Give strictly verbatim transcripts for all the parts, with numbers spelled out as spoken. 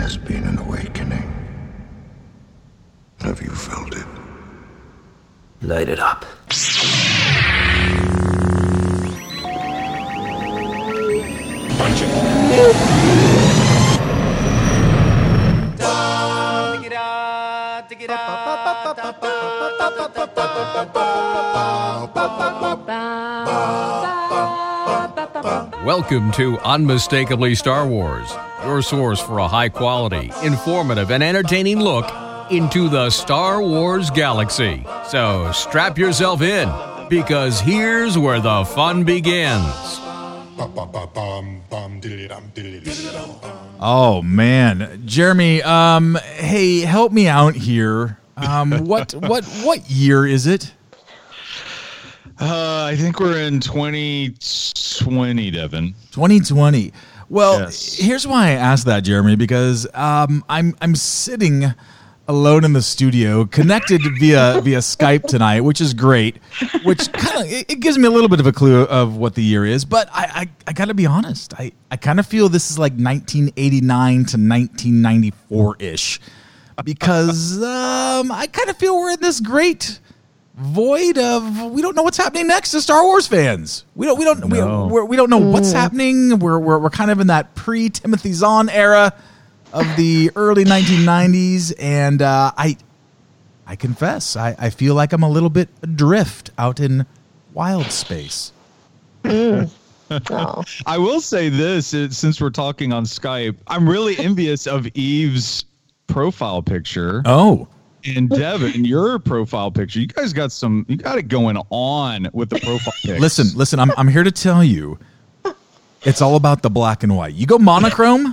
has been an awakening. Have you felt it? Light it up. Punch it. Welcome to Unmistakably Star Wars, your source for a high-quality, informative, and entertaining look into the Star Wars galaxy. So strap yourself in, because here's where the fun begins. Oh man, Jeremy, um, hey, help me out here. Um, what, what, what year is it? Uh, I think we're in twenty twenty, Devin. twenty twenty. Well, Yes. Here's why I asked that, Jeremy, because um, I'm I'm sitting alone in the studio, connected via via Skype tonight, which is great. Which kind of it, it gives me a little bit of a clue of what the year is. But I I, I got to be honest, I I kind of feel this is like nineteen eighty-nine to nineteen ninety-four ish, because um, I kind of feel we're in this great void of we don't know what's happening next to Star Wars fans. We don't we don't No. we, we're, we don't know what's happening. We're, we're we're kind of in that pre Timothy Zahn era of the early nineteen nineties, and uh, I I confess I, I feel like I'm a little bit adrift out in wild space. Oh. I will say this, uh, since we're talking on Skype, I'm really envious of Eve's profile picture. Oh, And Devin, your profile picture, you guys got some, you got it going on with the profile pics. listen, listen. I'm I'm here to tell you, it's all about the black and white. You go monochrome,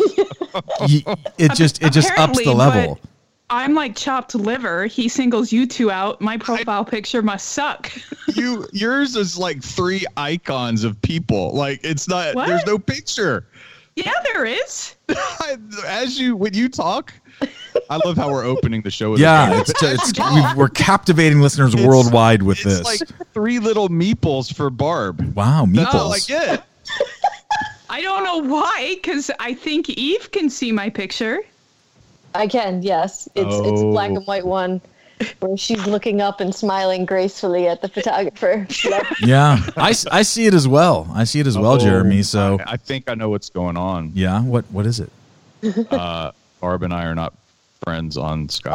you, it just it just ups Apparently, the level. but I'm like chopped liver. He singles you two out. My profile picture must suck. you, yours is like three icons of people. Like it's not, What? there's no picture. Yeah, there is. As you, when you talk, I love how we're opening the show with Yeah, a it's, it's we've, we're captivating listeners worldwide with it's this. like three little meeples for Barb. Wow, That's all I meeples. get. I don't know why, because I think Eve can see my picture. I can, yes. It's it's a black Oh. and white one where she's looking up and smiling gracefully at the photographer. Yep. Yeah, I, s- I see it as well. I see it as well, Oh, Jeremy. So I, I think I know what's going on. yeah, what what is it? Uh, Barb and I are not friends on Skype.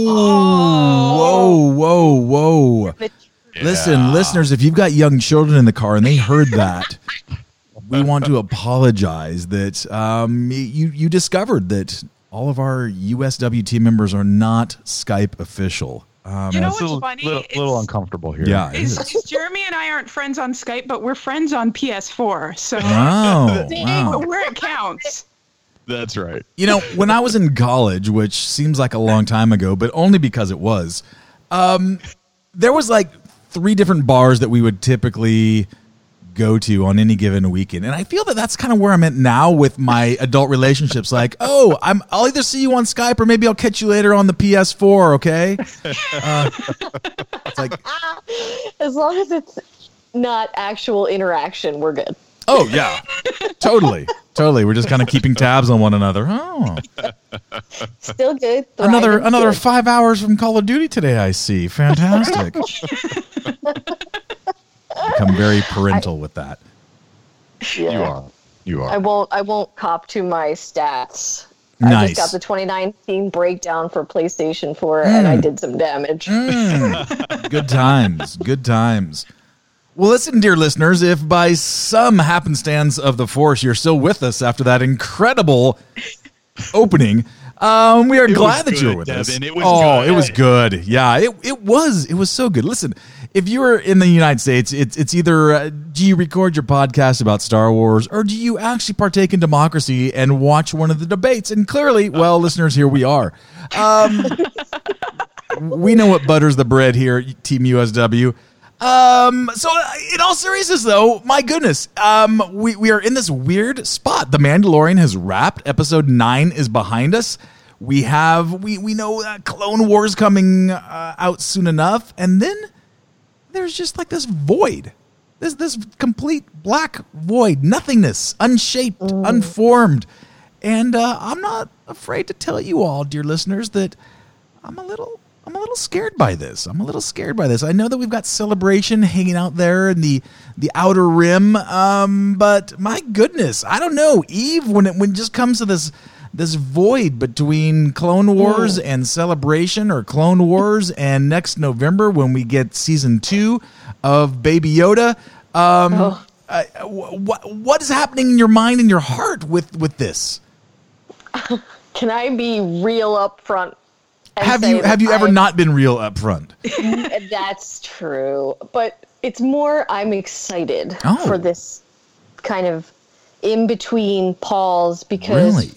Oh, whoa, whoa, whoa! Listen, listeners, if you've got young children in the car and they heard that, we want to apologize that um, you you discovered that all of our U S W team members are not Skype official. Um, You know It's a what's little, funny? little, It's- little uncomfortable here. yeah, it Is, is. is Jeremy and I aren't friends on Skype, but we're friends on P S four. So Wow, wow. where it counts. That's right. You know, when I was in college, which seems like a long time ago, but only because it was, um, there was like three different bars that we would typically go to on any given weekend. And I feel that that's kind of where I'm at now with my adult relationships. Like, oh, I'm, I'll either see you on Skype or maybe I'll catch you later on the P S four, okay? Uh, it's like, As long as it's not actual interaction, we're good. oh, yeah, totally. Totally. We're just kind of keeping tabs on one another. Oh, Still good. another thriving, another good. five hours from Call of Duty today, I see. Fantastic. Become very parental with that. Yeah. You are. You are. I won't. I won't cop to my stats. Nice. I just got the twenty nineteen breakdown for PlayStation four, and I did some damage. Good times. Good times. Well, listen, dear listeners, if by some happenstance of the force you're still with us after that incredible opening, um, we are It was glad that you were good, with us. Devin. It was oh, good. it was good. Yeah, it it was. It was so good. Listen, if you were in the United States, it's it's either uh, do you record your podcast about Star Wars, or do you actually partake in democracy and watch one of the debates? And clearly, well, listeners, here we are. Um, we know what butters the bread here at Team U S W. Um, so uh, in all seriousness though, my goodness, um, we, we are in this weird spot. The Mandalorian has wrapped. Episode nine is behind us. We have, we, we know uh, Clone Wars coming uh, out soon enough. And then there's just like this void, this, this complete black void, nothingness, unshaped, unformed. And uh, I'm not afraid to tell you all, dear listeners, that I'm a little I'm a little scared by this. I'm a little scared by this. I know that we've got Celebration hanging out there in the the outer rim, um, but my goodness, I don't know, Eve. When it when it just comes to this this void between Clone Wars mm. and Celebration, or Clone Wars and next November when we get season two of Baby Yoda, um, oh. uh, what what is happening in your mind and your heart with with this? Can I be real up front? Have you have you ever I'm, not been real up front? That's true. But it's more I'm excited oh. for this kind of in-between pause, because really?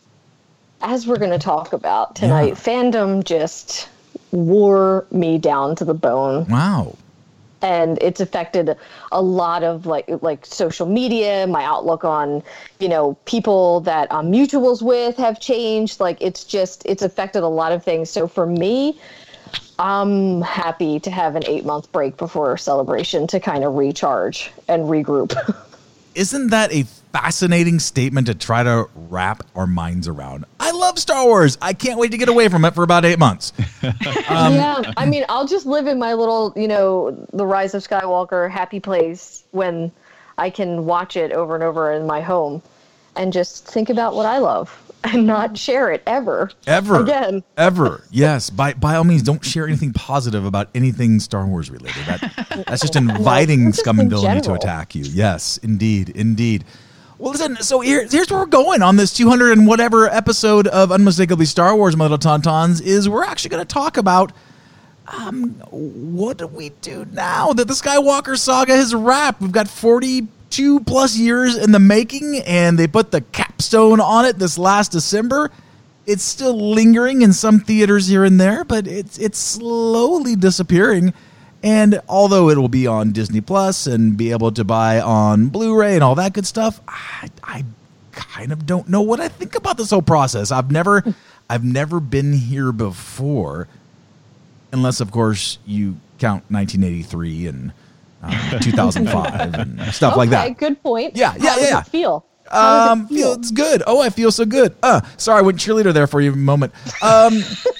as we're going to talk about tonight, yeah. fandom just wore me down to the bone. Wow. And it's affected a lot of like like social media, my outlook on, you know, people that I'm mutuals with have changed. Like it's just, it's affected a lot of things. So for me, I'm happy to have an eight month break before Celebration to kind of recharge and regroup. Isn't that a fascinating statement to try to wrap our minds around? I love Star Wars. I can't wait to get away from it for about eight months. Um, yeah, I mean, I'll just live in my little, you know, The Rise of Skywalker happy place when I can watch it over and over in my home and just think about what I love and not share it ever. Ever. Again. Ever. Yes. By by all means, don't share anything positive about anything Star Wars related. That, that's just inviting well, scum and villainy to attack you. Yes, indeed. Indeed. Well, listen, so here, here's where we're going on this two hundred and whatever episode of Unmistakably Star Wars, my little tauntauns, is we're actually going to talk about um, what do we do now that the Skywalker saga has wrapped. We've got forty-two plus years in the making, and they put the capstone on it this last December. It's still lingering in some theaters here and there, but it's it's slowly disappearing. And although it will be on Disney Plus and be able to buy on Blu-ray and all that good stuff, I, I kind of don't know what I think about this whole process. I've never, I've never been here before, unless of course you count nineteen eighty-three and uh, two thousand five and stuff okay, like that. Good point. Yeah, yeah, How does yeah. it feel? How um, does it feel? Feels good. Oh, I feel so good. Uh, sorry, I went cheerleader there for you a moment. Um,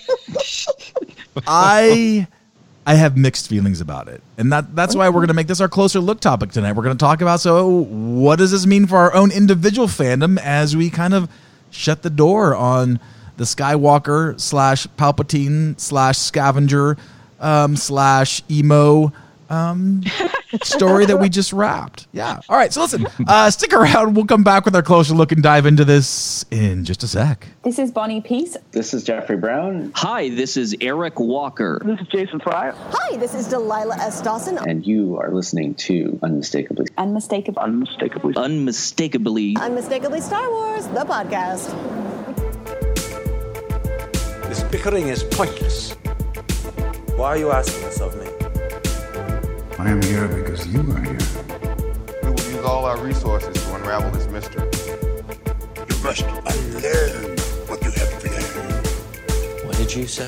I. I have mixed feelings about it. And that that's why we're going to make this our closer look topic tonight. We're going to talk about, so what does this mean for our own individual fandom as we kind of shut the door on the Skywalker slash Palpatine slash scavenger um, slash emo um, story that we just wrapped. Yeah. All right. So listen, uh, stick around. We'll come back with our closer look and dive into this in just a sec. This is Bonnie Peace. This is Jeffrey Brown. Hi, this is Eric Walker. This is Jason Fryer. Hi, this is Delilah S. Dawson. And you are listening to Unmistakably. Unmistakably. Unmistakably. Unmistakably. Unmistakably Star Wars, the podcast. This bickering is pointless. Why are you asking this of me? I am here because you are here. We will use all our resources to unravel this mystery. You must unlearn what you have learned. What did you say?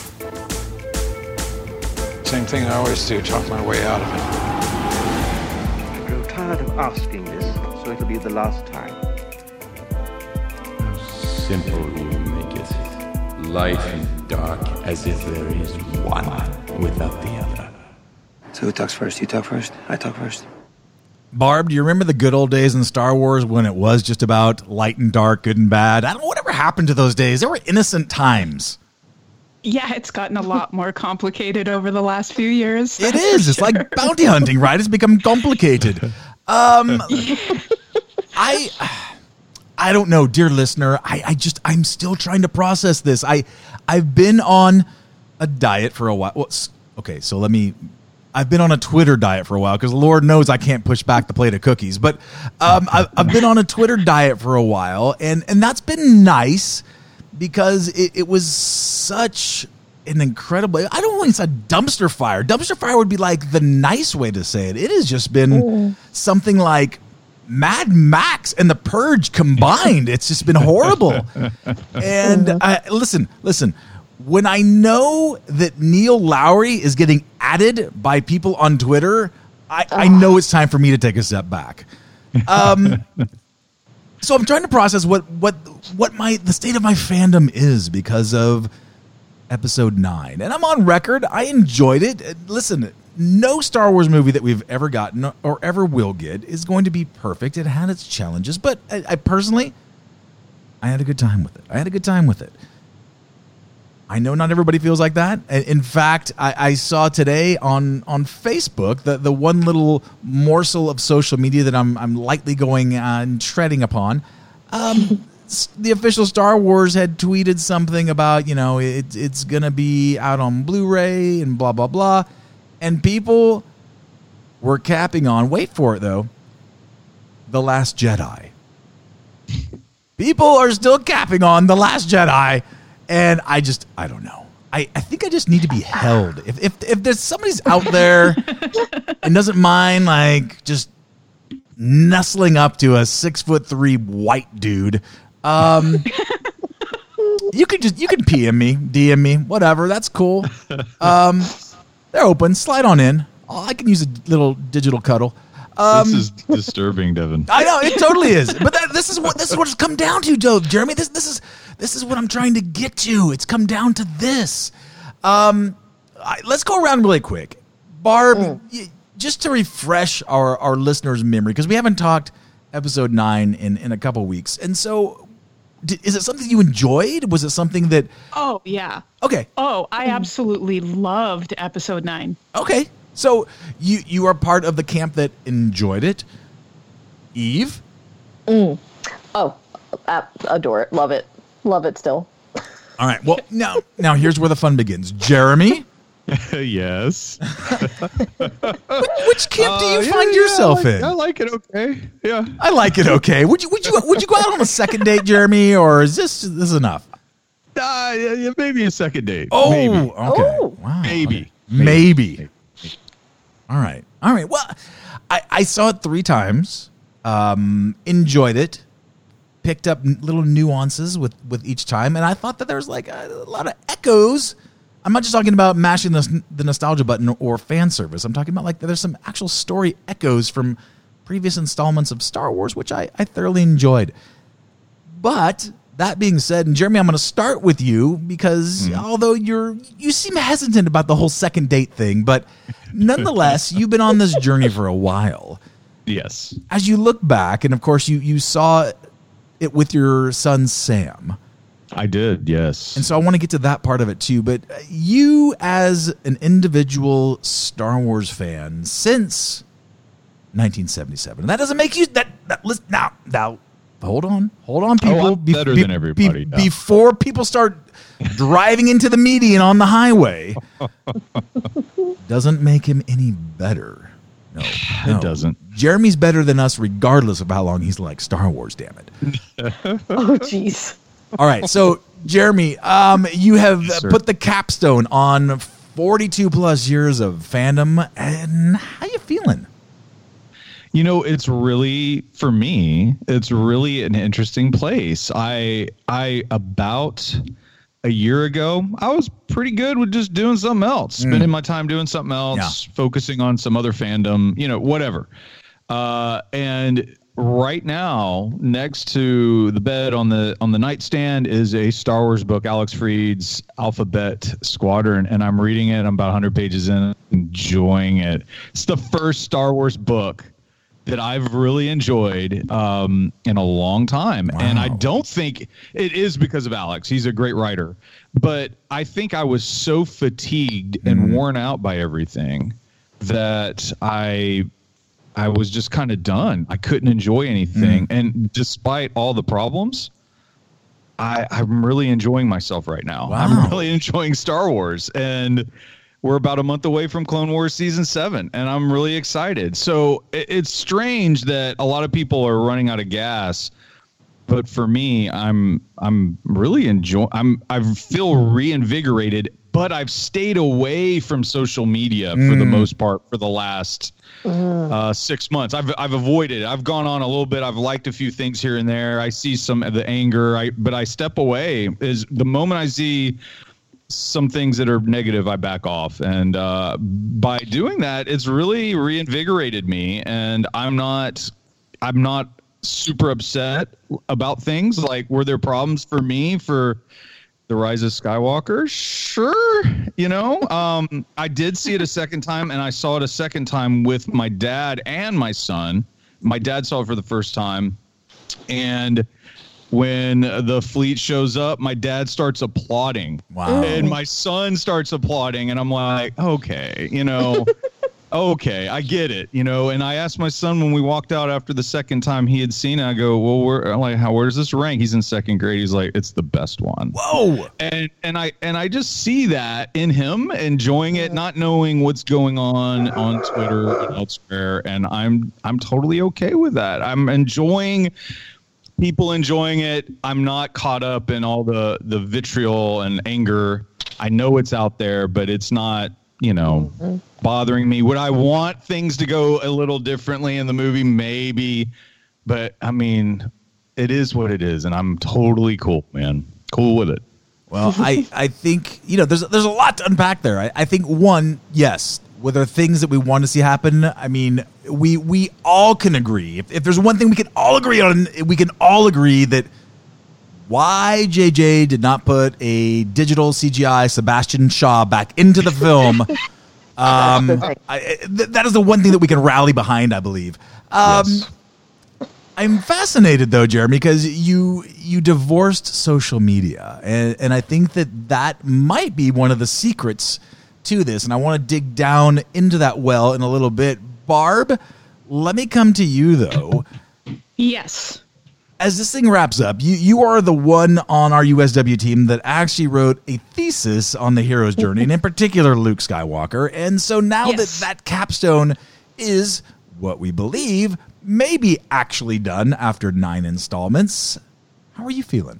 Same thing I always do, talk my way out of it. I grow tired of asking this, so it'll be the last time. How simple you make it. Light and dark, as if there is one without the other. So who talks first? You talk first? I talk first? Barb, do you remember the good old days in Star Wars when it was just about light and dark, good and bad? I don't know whatever happened to those days. They were innocent times. Yeah, it's gotten a lot more complicated over the last few years. It is. It's like bounty hunting, right? It's become complicated. Um, I, I don't know, dear listener. I, I just, I'm still trying to process this. I, I've been on a diet for a while. Well, okay, so let me. I've been on a Twitter diet for a while because Lord knows I can't push back the plate of cookies. But um, I've, I've been on a Twitter diet for a while, and, and that's been nice because it, it was such an incredible, I don't want to say dumpster fire. Dumpster fire would be like the nice way to say it. It has just been mm. something like Mad Max and The Purge combined. It's just been horrible. And I, listen, listen. When I know that Neil Lowry is getting added by people on Twitter, I, I know it's time for me to take a step back. Um, So I'm trying to process what what what my the state of my fandom is because of episode nine. And I'm on record. I enjoyed it. Listen, no Star Wars movie that we've ever gotten or ever will get is going to be perfect. It had its challenges, but I, I personally, I had a good time with it. I had a good time with it. I know not everybody feels like that. In fact, I, I saw today on, on Facebook the, the one little morsel of social media that I'm I'm lightly going uh, and treading upon. Um, the official Star Wars had tweeted something about, you know, it, it's going to be out on Blu-ray and blah, blah, blah. And people were capping on, wait for it though, The Last Jedi. People are still capping on The Last Jedi. And I just, I don't know. I, I think I just need to be held. If if if there's somebody's out there and doesn't mind like just nestling up to a six foot three white dude, um, you can just you can P M me, D M me, whatever. That's cool. Um, they're open. Slide on in. Oh, I can use a little digital cuddle. Um, this is disturbing, Devin. I know it totally is, but that, this is what this is what it's come down to, Joe, Jeremy. This this is this is what I'm trying to get to. It's come down to this. Um, I, let's go around really quick, Barb, mm. y- just to refresh our our listeners' memory because we haven't talked episode nine in in a couple weeks, and so did, is it something you enjoyed? Was it something that? Oh yeah. Okay. Oh, I absolutely loved episode nine. Okay. So you you are part of the camp that enjoyed it. Eve? Mm. Oh, I adore it. Love it. Love it still. All right. Well, now now here's where the fun begins. Jeremy? Yes. which, which camp do you uh, yeah, find yeah, yourself I like, in? I like it okay. Yeah. I like it okay. Would you would you would you go out on a second date, Jeremy, or is this this is enough? Uh, yeah, maybe a second date. Oh, maybe. okay. Oh. Wow. Maybe. Okay. Maybe. Maybe. All right. All right. Well, I, I saw it three times, um, enjoyed it, picked up n- little nuances with, with each time, and I thought that there was like a, a lot of echoes. I'm not just talking about mashing the, the nostalgia button or fan service. I'm talking about like there's some actual story echoes from previous installments of Star Wars, which I, I thoroughly enjoyed. But that being said, and Jeremy, I'm going to start with you because mm. although you're you seem hesitant about the whole second date thing, but nonetheless, you've been on this journey for a while. Yes. As you look back, and of course, you you saw it with your son Sam. I did, yes. And so I want to get to that part of it too. But you, as an individual Star Wars fan since nineteen seventy-seven, and that doesn't make you that. that listen, now, now, hold on, hold on, people. Oh, I'm better be, than everybody. Be, yeah. Before people start driving into the median on the highway, doesn't make him any better. No, no, it doesn't. Jeremy's better than us, regardless of how long he's liked Star Wars. Damn it. Oh, jeez. All right, so Jeremy, um, you have Yes, put the capstone on forty-two plus years of fandom, and how you feeling? You know, it's really, for me, it's really an interesting place. I, I about a year ago, I was pretty good with just doing something else, mm. spending my time doing something else, yeah. focusing on some other fandom, you know, whatever. Uh, and right now, next to the bed on the on the nightstand is a Star Wars book, Alex Freed's Alphabet Squadron, and I'm reading it. I'm about one hundred pages in, enjoying it. It's the first Star Wars book that I've really enjoyed um, in a long time. Wow. And I don't think it is because of Alex. He's a great writer. But I think I was so fatigued mm. and worn out by everything that I I was just kind of done. I couldn't enjoy anything. Mm. And despite all the problems, I, I'm really enjoying myself right now. Wow. I'm really enjoying Star Wars. And we're about a month away from Clone Wars season seven, and I'm really excited. So it, it's strange that a lot of people are running out of gas, but for me, I'm I'm really enjoying. I'm I feel reinvigorated, but I've stayed away from social media mm. for the most part for the last mm. uh, six months. I've I've avoided it. I've gone on a little bit. I've liked a few things here and there. I see some of the anger, I but I step away. Is the moment I see some things that are negative, I back off. And uh, by doing that, it's really reinvigorated me. And I'm not, I'm not super upset about things. Like, were there problems for me for The Rise of Skywalker? Sure. You know, um, I did see it a second time, and I saw it a second time with my dad and my son. My dad saw it for the first time. And when the fleet shows up, my dad starts applauding. Wow. And my son starts applauding, and I'm like, okay, you know, okay, I get it, you know. And I asked my son when we walked out after the second time he had seen it, I go, well, where, like, how, where does this rank? He's in second grade. He's like, it's the best one. Whoa. And and I and I just see that in him, enjoying it, not knowing what's going on on Twitter and elsewhere. And I'm I'm totally okay with that. I'm enjoying people enjoying it. I'm not caught up in all the the vitriol and anger. I know it's out there, but it's not, you know, mm-hmm. bothering me. Would I want things to go a little differently in the movie? Maybe. But, I mean, it is what it is, and I'm totally cool, man. Cool with it. Well, I, I think, you know, there's there's a lot to unpack there. I, I think, one, yes, were there things that we want to see happen? I mean, we we all can agree. If, if there's one thing we can all agree on, we can all agree that why J J did not put a digital C G I Sebastian Shaw back into the film. um, I, th- that is the one thing that we can rally behind, I believe. Um, yes. I'm fascinated, though, Jeremy, because you you divorced social media, and, and I think that that might be one of the secrets to this, and I want to dig down into that well in a little bit. Barb, let me come to you, though. Yes. As this thing wraps up, you, you are the one on our U S W team that actually wrote a thesis on the hero's journey, and in particular, Luke Skywalker. And so now yes. that that capstone is what we believe may be actually done after nine installments, how are you feeling?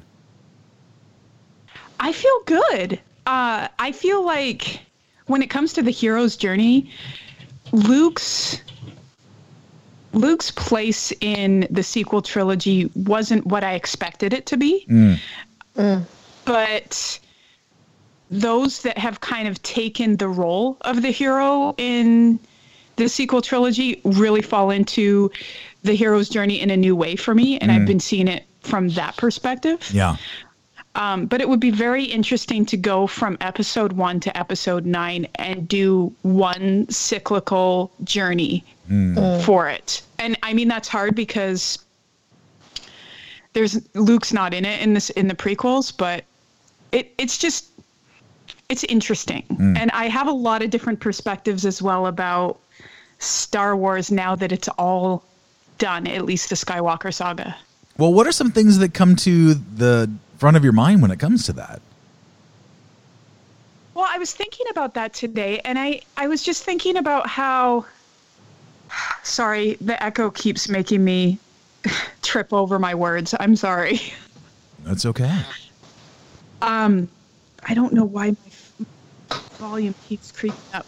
I feel good. Uh, I feel like when it comes to the hero's journey, Luke's... Luke's place in the sequel trilogy wasn't what I expected it to be. Mm. Mm. But those that have kind of taken the role of the hero in the sequel trilogy really fall into the hero's journey in a new way for me. And mm. I've been seeing it from that perspective. Yeah. Um, but it would be very interesting to go from episode one to episode nine and do one cyclical journey mm. for it. And I mean, that's hard because there's Luke's not in it in this, in the prequels, but it, it's just, it's interesting. Mm. And I have a lot of different perspectives as well about Star Wars now that it's all done, at least the Skywalker saga. Well, what are some things that come to the front of your mind when it comes to that? Well, I was thinking about that today, and I, I was just thinking about how, sorry, the echo keeps making me trip over my words. I'm sorry. That's okay. Um, I don't know why my volume keeps creeping up.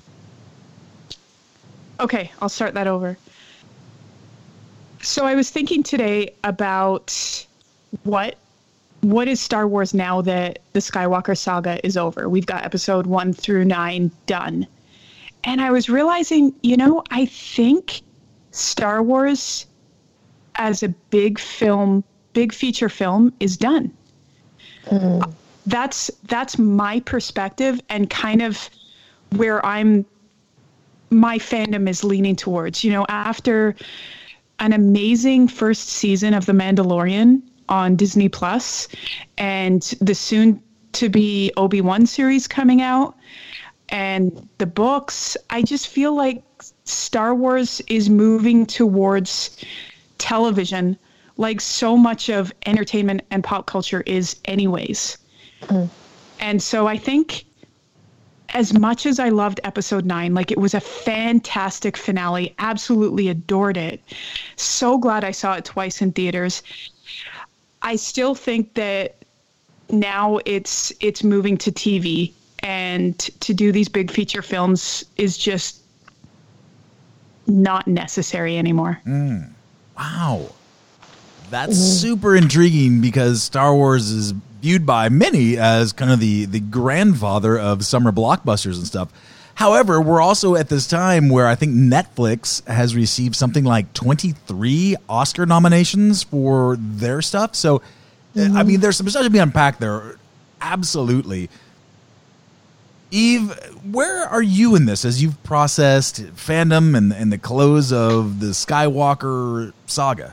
Okay, I'll start that over. So I was thinking today about what what is Star Wars now that the Skywalker saga is over? We've got episode one through nine done. And I was realizing, you know, I think Star Wars as a big film, big feature film is done. Mm. That's that's my perspective and kind of where I'm my fandom is leaning towards. You know, after an amazing first season of The Mandalorian on Disney Plus and the soon to be Obi-Wan series coming out and the books, I just feel like Star Wars is moving towards television like so much of entertainment and pop culture is anyways. Mm. And so I think as much as I loved episode nine, like it was a fantastic finale, absolutely adored it. So glad I saw it twice in theaters. I still think that now it's it's moving to T V, and to do these big feature films is just not necessary anymore. Mm. Wow. That's mm. super intriguing because Star Wars is viewed by many as kind of the, the grandfather of summer blockbusters and stuff. However, we're also at this time where I think Netflix has received something like twenty-three Oscar nominations for their stuff. So, mm-hmm. I mean, there's some stuff to be unpacked there. Absolutely. Eve, where are you in this as you've processed fandom and, and the close of the Skywalker saga?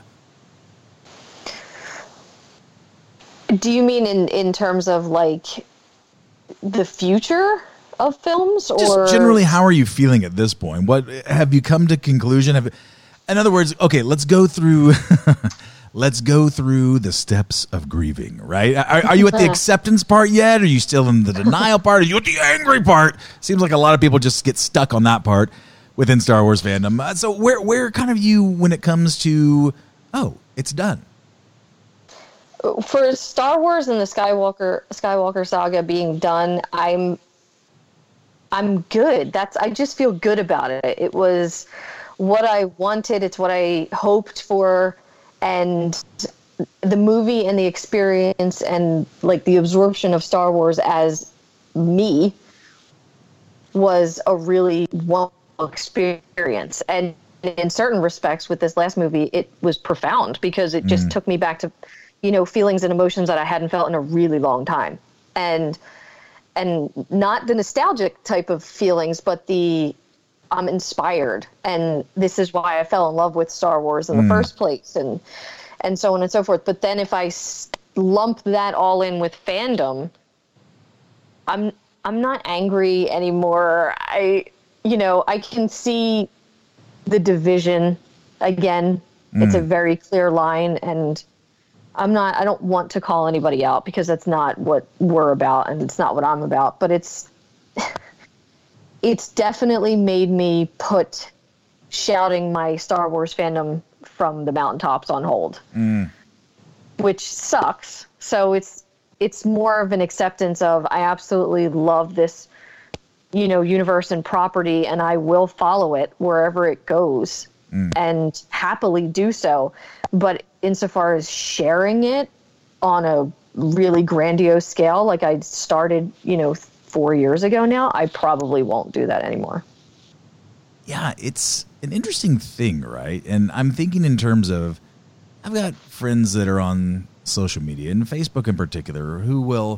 Do you mean in, in terms of like the future of films, or just generally, how are you feeling at this point? What have you come to conclusion? Have, in other words, okay, let's go through. Let's go through the steps of grieving, right? Are, are you at the acceptance part yet? Are you still in the denial part? Are you at the angry part? Seems like a lot of people just get stuck on that part within Star Wars fandom. Uh, so where where kind of you when it comes to, oh, it's done? For Star Wars and the Skywalker Skywalker saga being done, I'm I'm good. That's I just feel good about it. It was what I wanted. It's what I hoped for. And the movie and the experience and like the absorption of Star Wars as me was a really wonderful experience. And in certain respects with this last movie, it was profound because it just mm. took me back to, you know, feelings and emotions that I hadn't felt in a really long time. And, and not the nostalgic type of feelings, but the, I'm inspired, and this is why I fell in love with Star Wars in the mm. first place, and and so on and so forth. But then if I lump that all in with fandom, I'm I'm not angry anymore. I you know I can see the division again. Mm. It's a very clear line, and I'm not. I don't want to call anybody out because that's not what we're about, and it's not what I'm about. But it's. It's definitely made me put shouting my Star Wars fandom from the mountaintops on hold, mm. which sucks. So it's it's more of an acceptance of I absolutely love this, you know, universe and property, and I will follow it wherever it goes, mm. and happily do so. But insofar as sharing it on a really grandiose scale, like I started, you know, four years ago now, I probably won't do that anymore. Yeah, it's an interesting thing, right? And I'm thinking in terms of, I've got friends that are on social media, and Facebook in particular, who will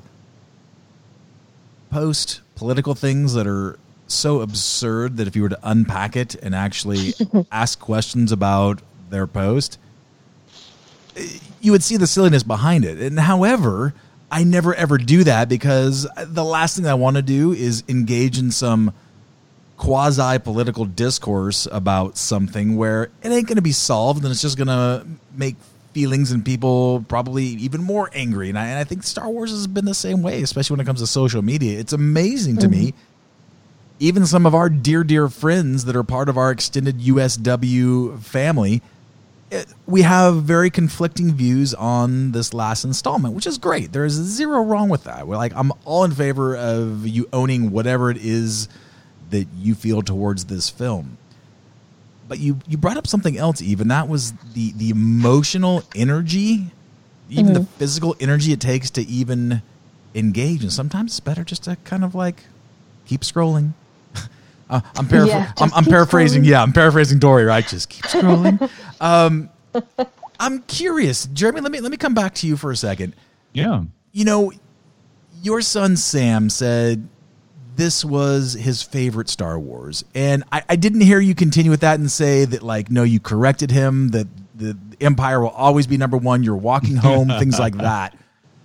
post political things that are so absurd that if you were to unpack it and actually ask questions about their post, you would see the silliness behind it. And however, I never ever do that because the last thing I want to do is engage in some quasi-political discourse about something where it ain't going to be solved, and it's just going to make feelings and people probably even more angry. And I, and I think Star Wars has been the same way, especially when it comes to social media. It's amazing to mm-hmm. me. Even some of our dear, dear friends that are part of our extended U S W family, it, we have very conflicting views on this last installment, which is great. There is zero wrong with that. We're like, I'm all in favor of you owning whatever it is that you feel towards this film. But you, you brought up something else, Eve, and that was the, the emotional energy, even mm-hmm. the physical energy it takes to even engage. And sometimes it's better just to kind of like keep scrolling. Uh, I'm, paraphr- yeah, I'm, I'm paraphrasing. Scrolling. Yeah, I'm paraphrasing Dory, right? Just keep scrolling. um, I'm curious, Jeremy. Let me let me come back to you for a second. Yeah. You know, your son Sam said this was his favorite Star Wars, and I, I didn't hear you continue with that and say that, like, no, you corrected him. That the Empire will always be number one. You're walking home, things like that.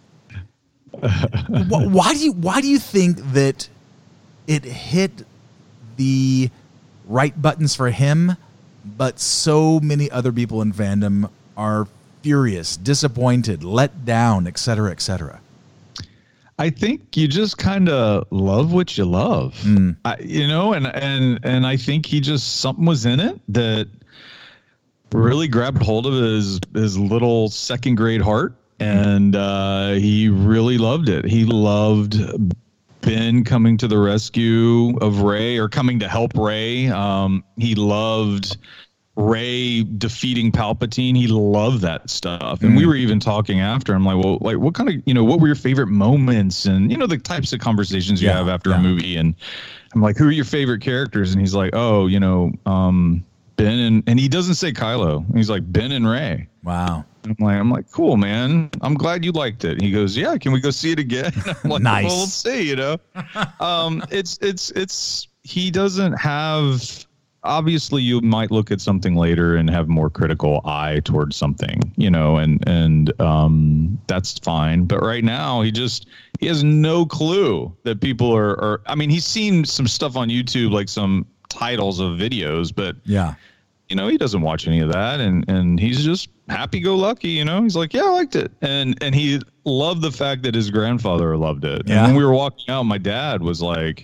why, why do you Why do you think that it hit the right buttons for him, but so many other people in fandom are furious, disappointed, let down, et cetera, et cetera? I think you just kind of love what you love, mm. I, you know, and, and, and I think he just, something was in it that really grabbed hold of his, his little second grade heart. And uh, he really loved it. He loved Ben coming to the rescue of Rey, or coming to help Rey. Um, he loved Rey defeating Palpatine. He loved that stuff. And mm. we were even talking after. I'm like, well, like what kind of, you know, what were your favorite moments? And, you know, the types of conversations you yeah, have after yeah. a movie. And I'm like, who are your favorite characters? And he's like, oh, you know, um, Ben and, and he doesn't say Kylo. He's like Ben and Rey. Wow. I'm like, I'm like, cool, man. I'm glad you liked it. And he goes, yeah, can we go see it again? I'm like, nice. Well, let's see, you know, um, it's, it's, it's, he doesn't have, obviously you might look at something later and have more critical eye towards something, you know, and, and, um, that's fine. But right now he just, he has no clue that people are, are, I mean, he's seen some stuff on YouTube, like some titles of videos, but yeah, you know, he doesn't watch any of that. And, and he's just happy go lucky, you know, he's like, yeah, I liked it. And, and he loved the fact that his grandfather loved it. Yeah. And when we were walking out, my dad was like,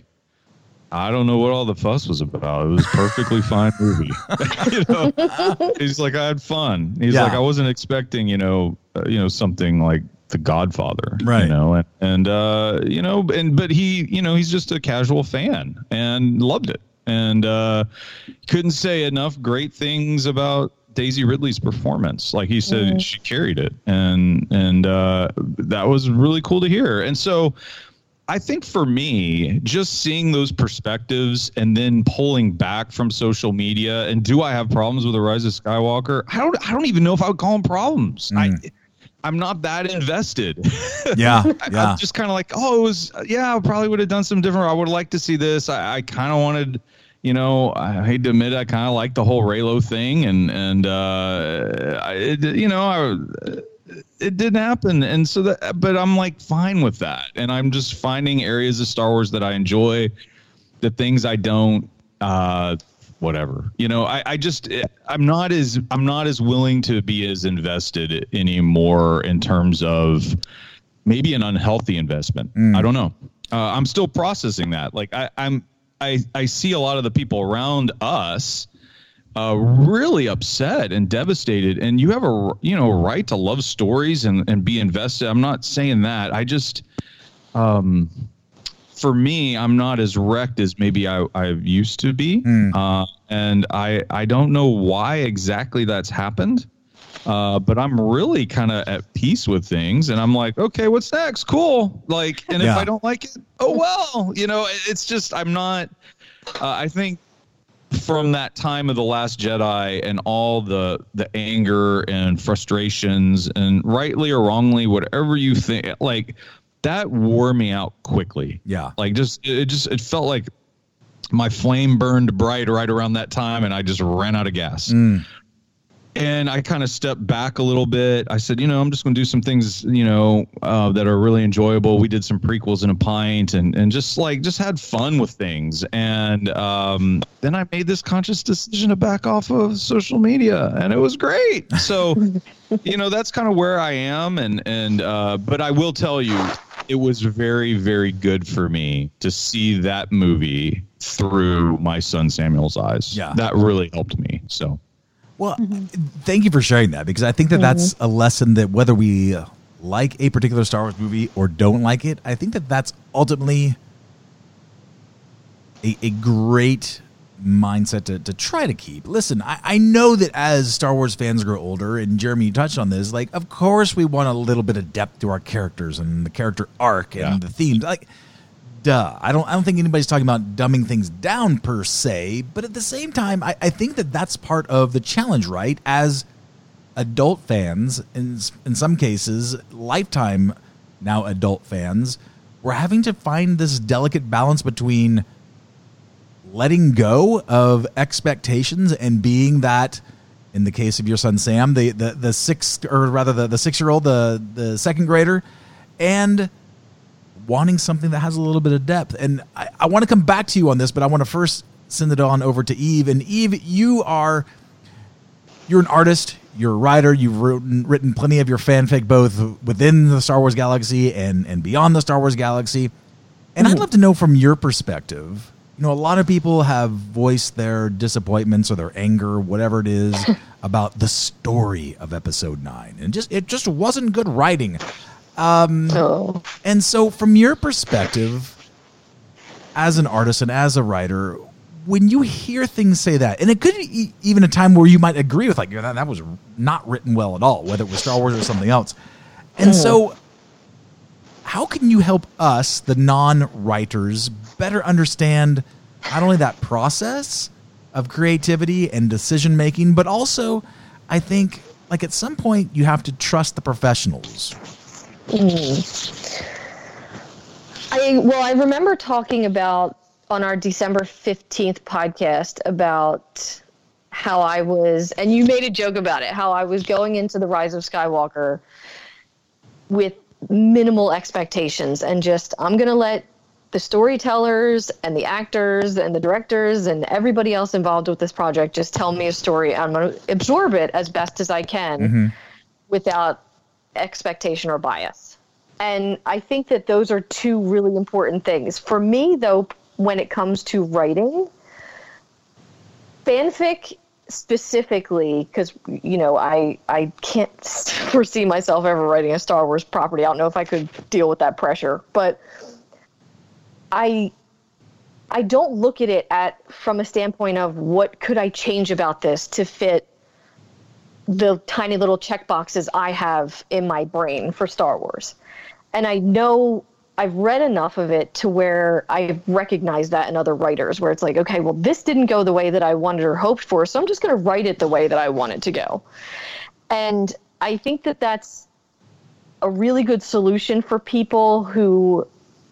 I don't know what all the fuss was about. It was a perfectly fine movie. You know, he's like, I had fun. He's yeah. like, I wasn't expecting, you know, uh, you know, something like The Godfather, right? You know, and, and uh, you know, and but he, you know, he's just a casual fan and loved it, and uh, couldn't say enough great things about Daisy Ridley's performance. Like he said, mm. she carried it, and and uh, that was really cool to hear. And so I think for me, just seeing those perspectives and then pulling back from social media, and do I have problems with The Rise of Skywalker? I don't. I don't even know if I would call them problems. Mm. I, I'm not that invested. Yeah, I, yeah. I'm just kind of like, oh, it was. Yeah, I probably would have done some different. I would like to see this. I, I kind of wanted. You know, I hate to admit, I kind of like the whole Reylo thing, and and uh, I, it, you know, I. It didn't happen, and so that, but I'm like fine with that, and I'm just finding areas of Star Wars that I enjoy, the things I don't, uh, whatever, you know. I, I just I'm not as I'm not as willing to be as invested anymore in terms of maybe an unhealthy investment. Mm. I don't know. Uh, I'm still processing that. Like I, I'm I I see a lot of the people around us. Uh, really upset and devastated, and you have a you know right to love stories and, and be invested. I'm not saying that. I just, um, for me, I'm not as wrecked as maybe I, I used to be, mm. uh, and I I don't know why exactly that's happened, uh, but I'm really kind of at peace with things, and I'm like, okay, what's next? Cool. Like, and yeah. if I don't like it, oh well, you know, it's just I'm not. Uh, I think. From that time of The Last Jedi and all the the anger and frustrations and rightly or wrongly, whatever you think, like that wore me out quickly. Yeah. Like just, it just, it felt like my flame burned bright right around that time and I just ran out of gas. Mm. And I kind of stepped back a little bit. I said, you know, I'm just going to do some things, you know, uh, that are really enjoyable. We did some prequels in a pint and, and just like just had fun with things. And um, then I made this conscious decision to back off of social media, and it was great. So, you know, that's kind of where I am. And and uh, but I will tell you, it was very, very good for me to see that movie through my son Samuel's eyes. Yeah, that really helped me. So. Well, mm-hmm. thank you for sharing that, because I think that mm-hmm. that's a lesson that whether we like a particular Star Wars movie or don't like it, I think that that's ultimately a, a great mindset to, to try to keep. Listen, I, I know that as Star Wars fans grow older, and Jeremy, you touched on this, like, of course we want a little bit of depth to our characters and the character arc and yeah. the themes. Like, duh. I don't I don't think anybody's talking about dumbing things down per se, but at the same time, I, I think that that's part of the challenge, right? As adult fans, in, in some cases, lifetime now adult fans, we're having to find this delicate balance between letting go of expectations and being that, in the case of your son Sam, the the, the six or rather the, the six-year-old, the, the second grader, and wanting something that has a little bit of depth. And I, I want to come back to you on this, but I want to first send it on over to Eve. And Eve, you are, you're an artist, you're a writer, you've written, written plenty of your fanfic, both within the Star Wars galaxy and, and beyond the Star Wars galaxy. And I'd love to know from your perspective, you know, a lot of people have voiced their disappointments or their anger, whatever it is, about the story of episode nine. And just, it just wasn't good writing. Um, oh. And so from your perspective, as an artist and as a writer, when you hear things say that, and it could be even a time where you might agree with, like, that, that was not written well at all, whether it was Star Wars or something else. And mm. so how can you help us, the non-writers, better understand not only that process of creativity and decision-making, but also, I think, like, at some point, you have to trust the professionals. Mm. I Well, I remember talking about, on our December fifteenth podcast, about how I was, and you made a joke about it, how I was going into The Rise of Skywalker with minimal expectations and just, I'm going to let the storytellers and the actors and the directors and everybody else involved with this project just tell me a story. I'm going to absorb it as best as I can mm-hmm. without expectation or bias. And I think that those are two really important things. For me, though, when it comes to writing, fanfic specifically, because, you know, I I can't foresee myself ever writing a Star Wars property. I don't know if I could deal with that pressure, but I I don't look at it at from a standpoint of what could I change about this to fit the tiny little check boxes I have in my brain for Star Wars. And I know I've read enough of it to where I've recognized that in other writers, where it's like, okay, well, this didn't go the way that I wanted or hoped for, so I'm just going to write it the way that I want it to go. And I think that that's a really good solution for people who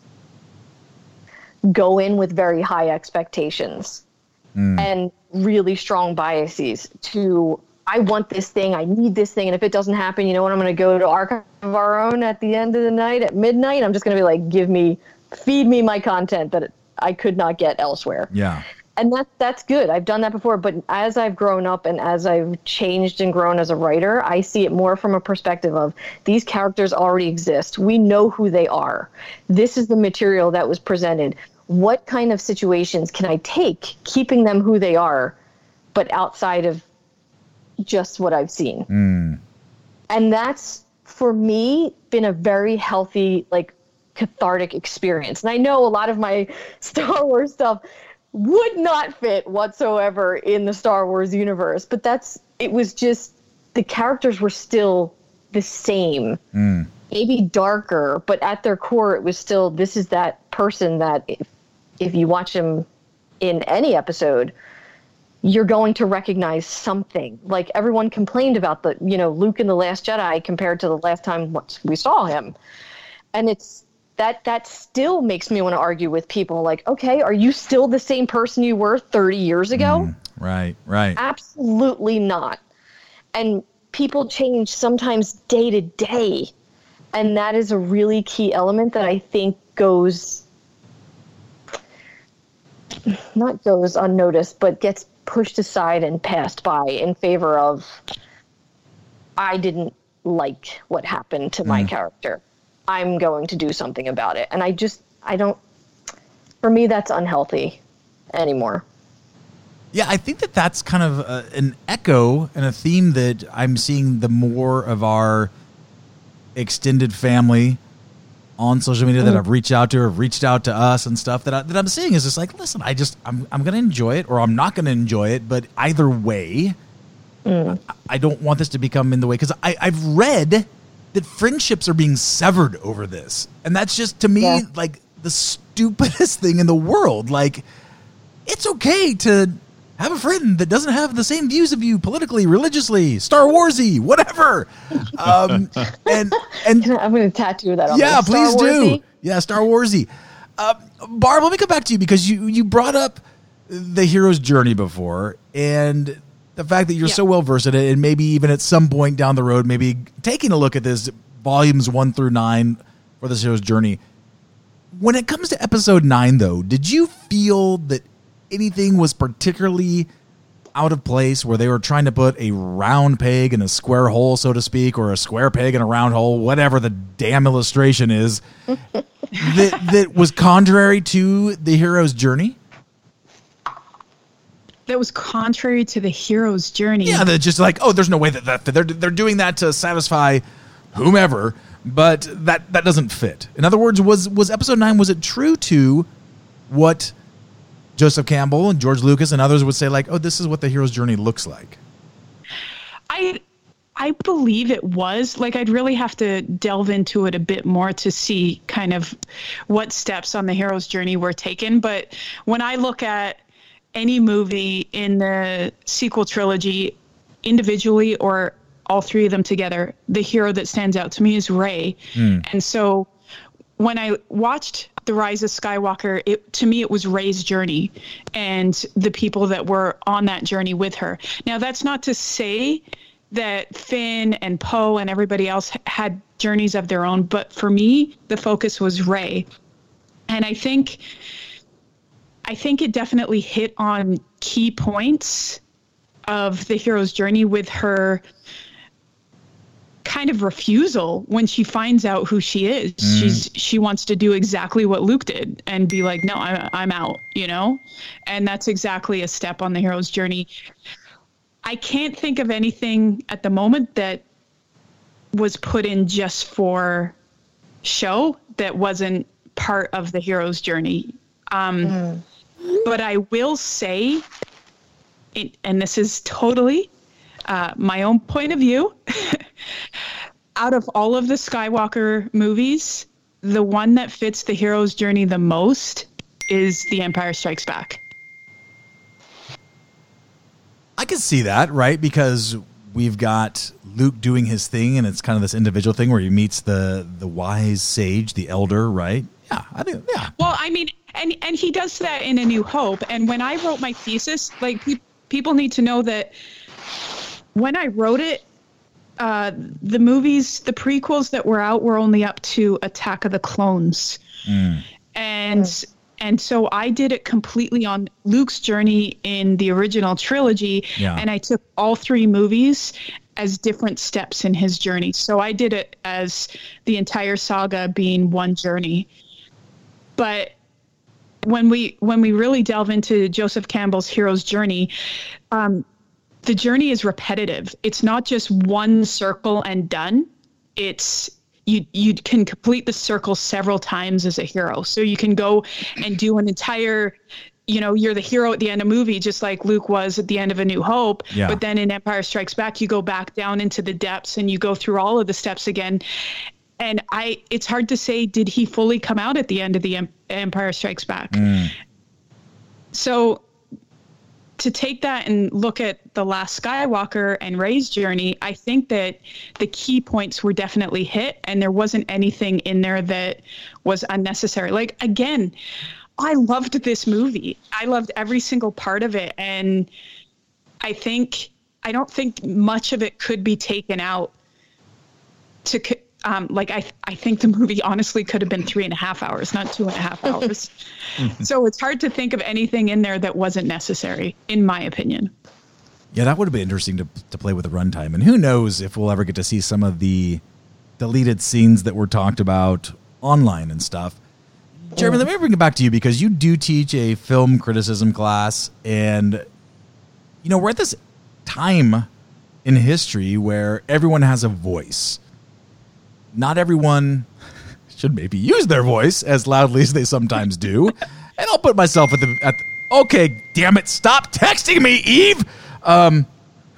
go in with very high expectations mm. and really strong biases to, I want this thing, I need this thing, and if it doesn't happen, you know what, I'm going to go to Archive of Our Own at the end of the night at midnight. I'm just going to be like, give me, feed me my content that I could not get elsewhere. Yeah. And that, that's good. I've done that before, but as I've grown up and as I've changed and grown as a writer, I see it more from a perspective of these characters already exist. We know who they are. This is the material that was presented. What kind of situations can I take, keeping them who they are, but outside of just what I've seen. Mm. And that's, for me, been a very healthy, like, cathartic experience. And I know a lot of my Star Wars stuff would not fit whatsoever in the Star Wars universe, but that's, it was just, the characters were still the same. Mm. Maybe darker, but at their core, it was still, this is that person that if, if you watch them in any episode, you're going to recognize something. Like, everyone complained about the, you know, Luke in The Last Jedi compared to the last time we saw him. And it's, that, that still makes me want to argue with people like, okay, are you still the same person you were thirty years ago? Mm, right, right. Absolutely not. And people change sometimes day to day. And that is a really key element that I think goes, not goes unnoticed, but gets pushed aside and passed by in favor of, I didn't like what happened to my mm. character. I'm going to do something about it. And I just, I don't, for me, that's unhealthy anymore. Yeah, I think that that's kind of a, an echo and a theme that I'm seeing the more of our extended family on social media mm. that I've reached out to or have reached out to us and stuff that, I, that I'm seeing is just like, listen, I just, I'm, I'm going to enjoy it or I'm not going to enjoy it. But either way, mm. I, I don't want this to become in the way, because I've read that friendships are being severed over this. And that's just, to me, yeah. like the stupidest thing in the world. Like, it's okay to have a friend that doesn't have the same views of you politically, religiously, Star Warsy, whatever. Um, and and I'm going to tattoo that on yeah, me. please Star Warsy. do. Yeah, Star Warsy. Uh, Barb, let me come back to you, because you you brought up the hero's journey before, and the fact that you're yeah. so well versed in it, and maybe even at some point down the road, maybe taking a look at this volumes one through nine for this hero's journey. When it comes to episode nine, though, did you feel that anything was particularly out of place, where they were trying to put a round peg in a square hole, so to speak, or a square peg in a round hole, whatever the damn illustration is, that that was contrary to the hero's journey? That was contrary to the hero's journey. Yeah, they're just like, oh, there's no way that, that they're they're doing that to satisfy whomever, but that that doesn't fit. In other words, was was episode nine, was it true to what Joseph Campbell and George Lucas and others would say like, oh, this is what the hero's journey looks like. I I believe it was. Like, I'd really have to delve into it a bit more to see kind of what steps on the hero's journey were taken. But when I look at any movie in the sequel trilogy, individually or all three of them together, the hero that stands out to me is Rey. Mm. And so when I watched The Rise of Skywalker, it, to me, it was Rey's journey and the people that were on that journey with her. Now, that's not to say that Finn and Poe and everybody else had journeys of their own, but for me, the focus was Rey. And I think, I think it definitely hit on key points of the hero's journey with her kind of refusal when she finds out who she is. Mm. She's she wants to do exactly what Luke did and be like, no, I'm, I'm out, you know? And that's exactly a step on the hero's journey. I can't think of anything at the moment that was put in just for show that wasn't part of the hero's journey. Um, mm. But I will say, it, and this is totally uh, my own point of view, out of all of the Skywalker movies, the one that fits the hero's journey the most is The Empire Strikes Back. I can see that, right? Because we've got Luke doing his thing, and it's kind of this individual thing where he meets the the wise sage, the elder, right? Yeah, I think, yeah. Well, I mean, and and he does that in A New Hope. And when I wrote my thesis, like, pe- people need to know that when I wrote it, uh, the movies, the prequels that were out were only up to Attack of the Clones. Mm. And... Mm. And so I did it completely on Luke's journey in the original trilogy. Yeah. And I took all three movies as different steps in his journey. So I did it as the entire saga being one journey. But when we when we really delve into Joseph Campbell's hero's journey, um, the journey is repetitive. It's not just one circle and done. It's You you can complete the circle several times as a hero. So you can go and do an entire, you know, you're the hero at the end of a movie, just like Luke was at the end of A New Hope. Yeah. But then in Empire Strikes Back, you go back down into the depths and you go through all of the steps again. And I, it's hard to say, did he fully come out at the end of the em- Empire Strikes Back? Mm. So to take that and look at The Last Skywalker and Rey's journey, I think that the key points were definitely hit, and there wasn't anything in there that was unnecessary. Like, again, I loved this movie. I loved every single part of it. And I think, I don't think much of it could be taken out to, um, like, I, I think the movie honestly could have been three and a half hours, not two and a half hours. So it's hard to think of anything in there that wasn't necessary, in my opinion. Yeah, that would have been interesting to to play with the runtime. And who knows if we'll ever get to see some of the deleted scenes that were talked about online and stuff. Jeremy, let me bring it back to you, because you do teach a film criticism class. And, you know, we're at this time in history where everyone has a voice. Not everyone should maybe use their voice as loudly as they sometimes do. And I'll put myself at the, at the okay, damn it, stop texting me, Eve. Um,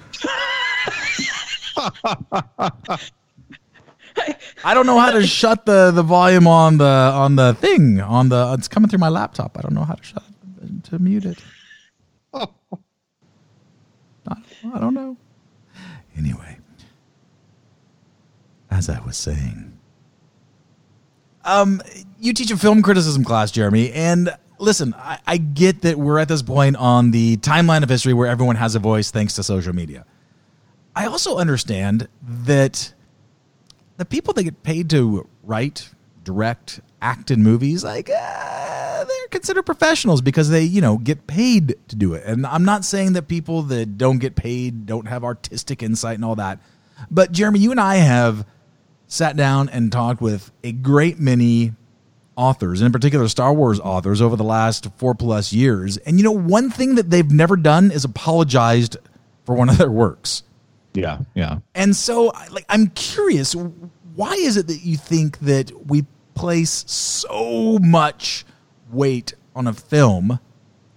I don't know how to shut the, the volume on the on the thing on the. It's coming through my laptop. I don't know how to shut it, to mute it. I, I don't know. Anyway, as I was saying, um, you teach a film criticism class, Jeremy, and listen, I, I get that we're at this point on the timeline of history where everyone has a voice thanks to social media. I also understand that the people that get paid to write, direct, act in movies, like, uh, they're considered professionals because they, you know, get paid to do it. And I'm not saying that people that don't get paid don't have artistic insight and all that. But Jeremy, you and I have sat down and talked with a great many authors, and in particular Star Wars authors, over the last four plus years. And, you know, one thing that they've never done is apologized for one of their works. Yeah, yeah. And so, like, I'm curious, why is it that you think that we place so much weight on a film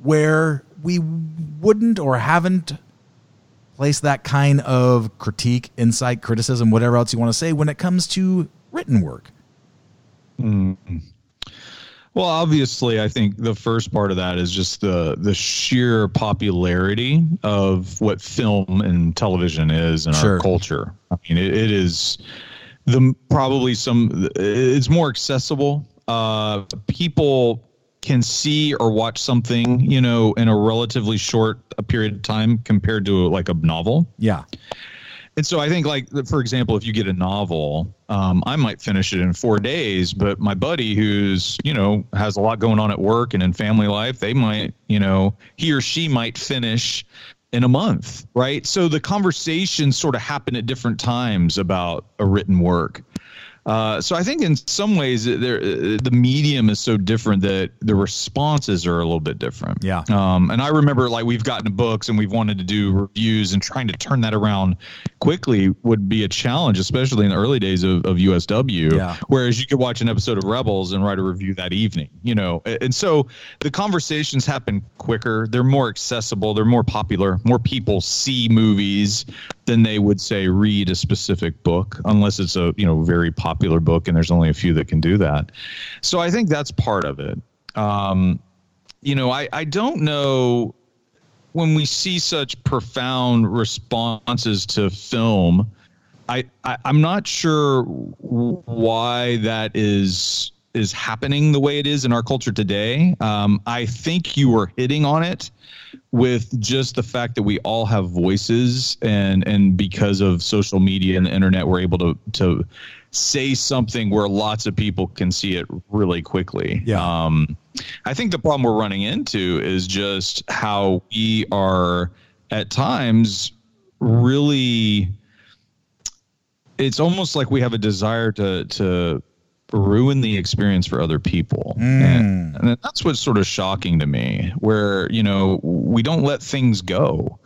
where we wouldn't or haven't placed that kind of critique, insight, criticism, whatever else you want to say when it comes to written work? Mm-hmm. Well, obviously, I think the first part of that is just the the sheer popularity of what film and television is in Sure. our culture. I mean, it, it is the probably some. It's more accessible. Uh, people can see or watch something, you know, in a relatively short a period of time compared to like a novel. Yeah. And so I think, like, for example, if you get a novel, um, I might finish it in four days, but my buddy who's, you know, has a lot going on at work and in family life, they might, you know, he or she might finish in a month, right? So the conversations sort of happen at different times about a written work. Uh, so I think in some ways there, the medium is so different that the responses are a little bit different. Yeah. Um, and I remember, like, we've gotten books and we've wanted to do reviews, and trying to turn that around quickly would be a challenge, especially in the early days of, of U S W. Yeah. Whereas you could watch an episode of Rebels and write a review that evening, you know. And so the conversations happen quicker. They're more accessible. They're more popular. More people see movies than they would, say, read a specific book, unless it's a, you know, very popular book, and there's only a few that can do that. So I think that's part of it. Um, you know, I, I don't know, when we see such profound responses to film, I, I I'm not sure why that is is happening the way it is in our culture today. Um, I think you were hitting on it with just the fact that we all have voices, and and because of social media and the internet, we're able to to say something where lots of people can see it really quickly. Yeah. Um, I think the problem we're running into is just how we are at times really, it's almost like we have a desire to to ruin the experience for other people. Mm. And, and that's what's sort of shocking to me, where, you know, we don't let things go.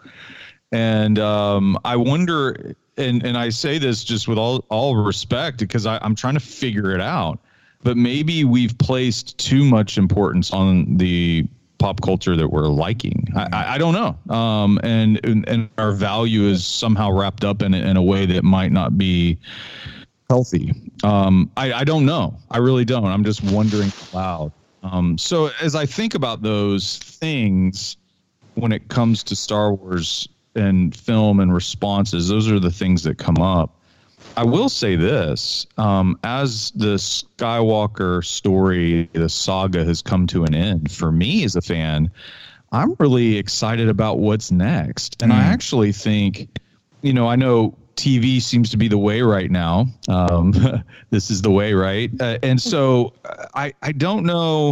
And um, I wonder, and, and I say this just with all, all respect, because I, I'm trying to figure it out, but maybe we've placed too much importance on the pop culture that we're liking. I, I, I don't know. Um, and, and, and our value is somehow wrapped up in it in a way that might not be healthy. Um, I, I don't know. I really don't. I'm just wondering aloud. Um, so as I think about those things, when it comes to Star Wars and film and responses, those are the things that come up. I will say this, um, as the Skywalker story, the saga has come to an end, for me as a fan, I'm really excited about what's next. And mm. I actually think, you know, I know T V seems to be the way right now. Um, this is the way, right? Uh, and so I, I don't know.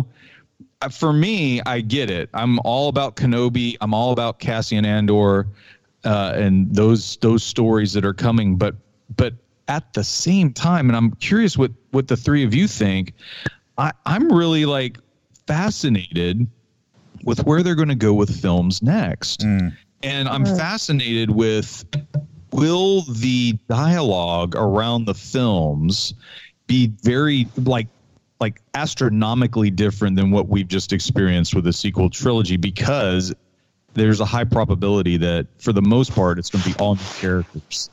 For me, I get it. I'm all about Kenobi. I'm all about Cassian Andor uh, and those those stories that are coming. But but at the same time, and I'm curious what, what the three of you think, I, I'm really like fascinated with where they're going to go with films next. Mm. And I'm mm. fascinated with, will the dialogue around the films be very like like astronomically different than what we've just experienced with the sequel trilogy? Because there's a high probability that for the most part it's going to be all new characters.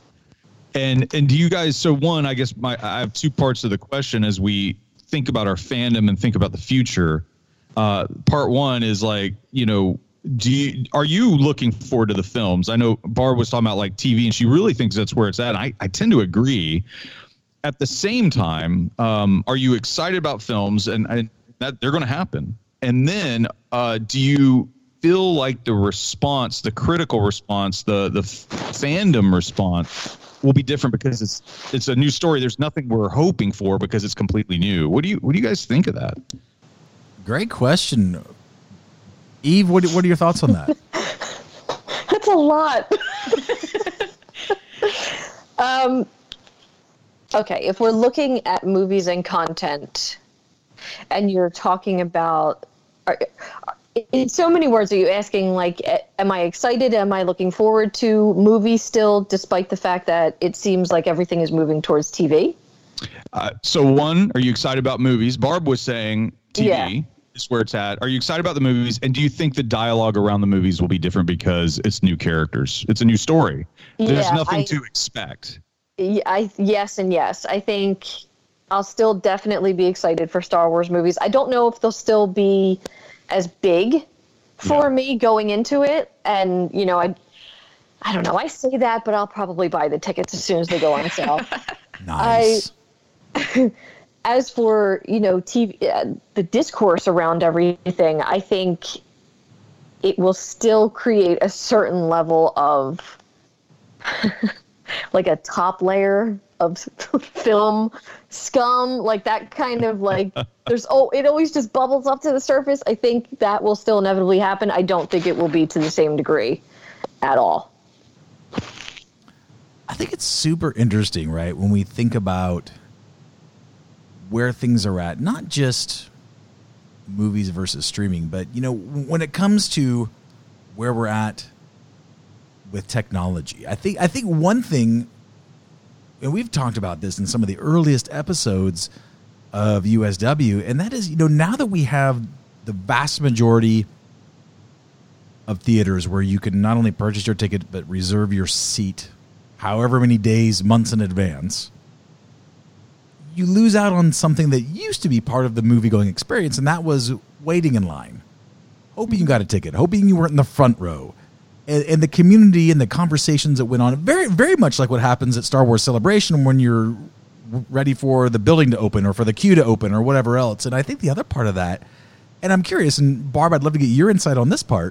And and do you guys? So one, I guess my I have two parts of the question as we think about our fandom and think about the future. Uh, part one is like, you know, do you, are you looking forward to the films? I know Barb was talking about like T V, and she really thinks that's where it's at. I, I tend to agree. At the same time, um, are you excited about films, and, and that they're going to happen? And then uh, do you feel like the response, the critical response, the the fandom response will be different because it's it's a new story? There's nothing we're hoping for because it's completely new. What do you what do you guys think of that? Great question. Eve, what what are your thoughts on that? That's a lot. um, okay, if we're looking at movies and content, and you're talking about, are, in so many words, are you asking, like, am I excited? Am I looking forward to movies still, despite the fact that it seems like everything is moving towards T V? Uh, so one, are you excited about movies? Barb was saying T V. Yeah. is where it's at. Are you excited about the movies? And do you think the dialogue around the movies will be different because it's new characters? It's a new story. There's Yeah, nothing I- to expect. I yes and yes. I think I'll still definitely be excited for Star Wars movies. I don't know if they'll still be as big for me going into it. And, you know, I I don't know. I say that, but I'll probably buy the tickets as soon as they go on sale. Nice. I, as for, you know, T V, uh, the discourse around everything, I think it will still create a certain level of like a top layer of film scum, like that kind of like there's oh it always just bubbles up to the surface. I think that will still inevitably happen. I don't think it will be to the same degree at all. I think it's super interesting, right? When we think about where things are at, not just movies versus streaming, but, you know, when it comes to where we're at with technology, I think, I think one thing, and we've talked about this in some of the earliest episodes of U S W, and that is, you know, now that we have the vast majority of theaters where you can not only purchase your ticket, but reserve your seat however many days, months in advance, you lose out on something that used to be part of the movie-going experience, and that was waiting in line, hoping you got a ticket, hoping you weren't in the front row, and, and the community and the conversations that went on, very, very much like what happens at Star Wars Celebration when you're ready for the building to open or for the queue to open or whatever else. And I think the other part of that, and I'm curious, and Barb, I'd love to get your insight on this part,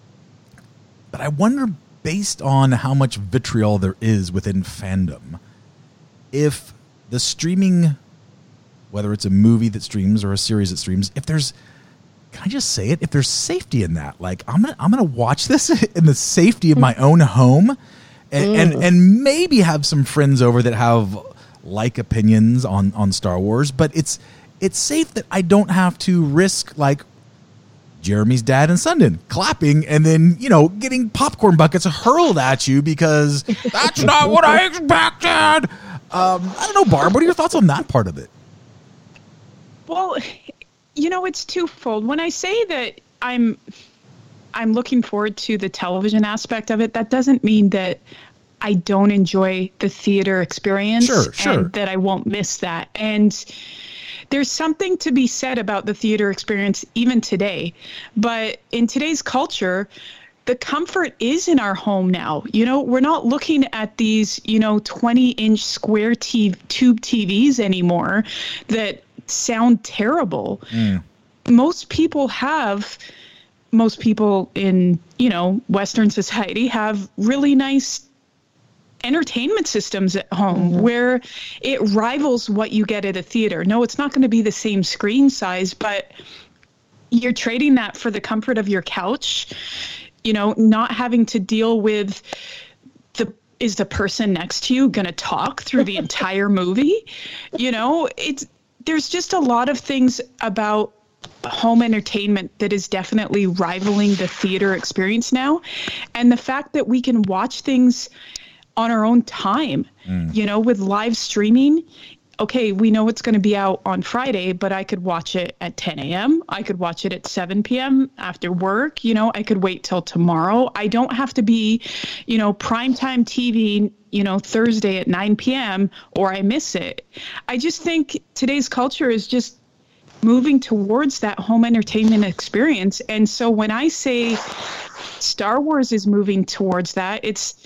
but I wonder, based on how much vitriol there is within fandom, if the streaming, whether it's a movie that streams or a series that streams, if there's, can I just say it? If there's safety in that, like I'm gonna I'm gonna watch this in the safety of my own home, and Mm. and, and maybe have some friends over that have like opinions on on Star Wars, but it's it's safe that I don't have to risk like Jeremy's dad and Sundin clapping and then, you know, getting popcorn buckets hurled at you because that's not what I expected. Um, I don't know, Barb, what are your thoughts on that part of it? Well, you know, it's twofold. When I say that I'm I'm looking forward to the television aspect of it, that doesn't mean that I don't enjoy the theater experience. Sure, sure. And that I won't miss that. And there's something to be said about the theater experience even today. But in today's culture, the comfort is in our home now. You know, we're not looking at these, you know, twenty inch square t- tube T Vs anymore that sound terrible. Mm. Most people have, most people in, you know, Western society have really nice entertainment systems at home Mm-hmm. where it rivals what you get at a theater. No, it's not going to be the same screen size, but you're trading that for the comfort of your couch, you know, not having to deal with the, is the person next to you going to talk through the entire movie? You know, it's, there's just a lot of things about home entertainment that is definitely rivaling the theater experience now. And the fact that we can watch things on our own time, Mm. you know, with live streaming. Okay, we know it's going to be out on Friday, but I could watch it at ten a.m. I could watch it at seven p.m. after work. You know, I could wait till tomorrow. I don't have to be, you know, primetime T V, you know, Thursday at nine p.m. or I miss it. I just think today's culture is just moving towards that home entertainment experience. And so when I say Star Wars is moving towards that, it's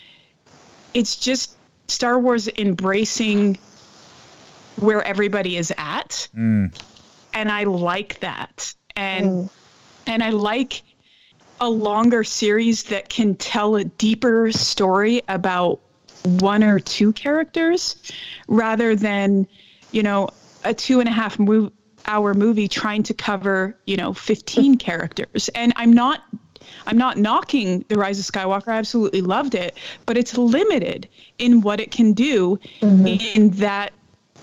it's just Star Wars embracing where everybody is at. Mm. And I like that. And mm. and I like a longer series that can tell a deeper story about one or two characters rather than, you know, a two and a half move, hour movie trying to cover, you know, fifteen characters. And I'm not I'm not knocking The Rise of Skywalker. I absolutely loved it, but it's limited in what it can do mm-hmm. in that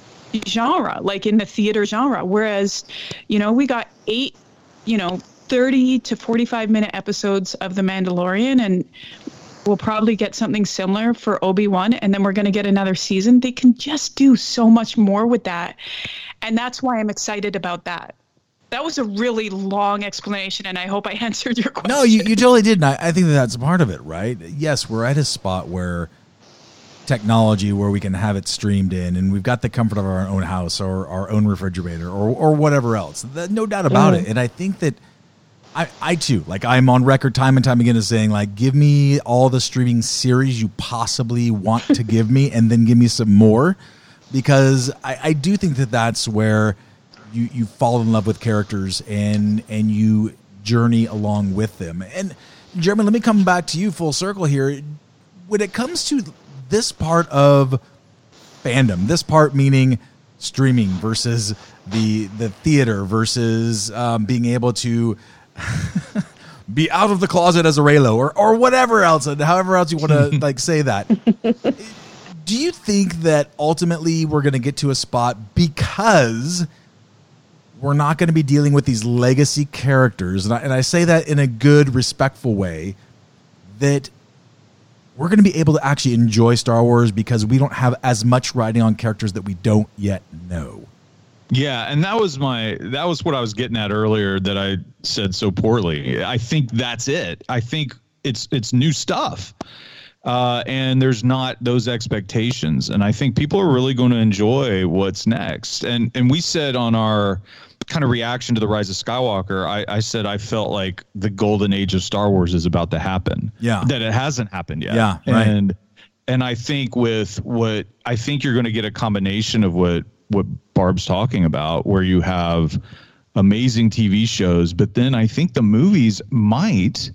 genre, like in the theater genre. Whereas, you know, we got eight, you know, thirty to forty-five minute episodes of The Mandalorian, and we'll probably get something similar for Obi-Wan, and then we're going to get another season. They can just do so much more with that. And that's why I'm excited about that. That was a really long explanation, and I hope I answered your question. No, you, you totally did. And I, I think that that's part of it, right? Yes, we're at a spot where technology, where we can have it streamed in, and we've got the comfort of our own house or our own refrigerator or, or whatever else. No doubt about mm. it. And I think that I, I too, like I'm on record time and time again as saying, like, give me all the streaming series you possibly want to give me, and then give me some more, because I, I do think that that's where you, you fall in love with characters and and you journey along with them. And Jeremy, let me come back to you full circle here. When it comes to this part of fandom, this part meaning streaming versus the the theater versus um, being able to be out of the closet as a Reylo or or whatever else, and however else you want to like say that. Do you think that ultimately we're going to get to a spot, because we're not going to be dealing with these legacy characters, and I, and I say that in a good, respectful way, that we're going to be able to actually enjoy Star Wars because we don't have as much writing on characters that we don't yet know? Yeah, and that was my that was what I was getting at earlier that I said so poorly. I think that's it. I think it's it's new stuff. Uh, and there's not those expectations. And I think people are really going to enjoy what's next. And and we said on our kind of reaction to The Rise of Skywalker, I, I said I felt like the golden age of Star Wars is about to happen. Yeah. That it hasn't happened yet. Yeah. Right. And and I think with what I think you're going to get a combination of what what Barb's talking about, where you have amazing T V shows, but then I think the movies might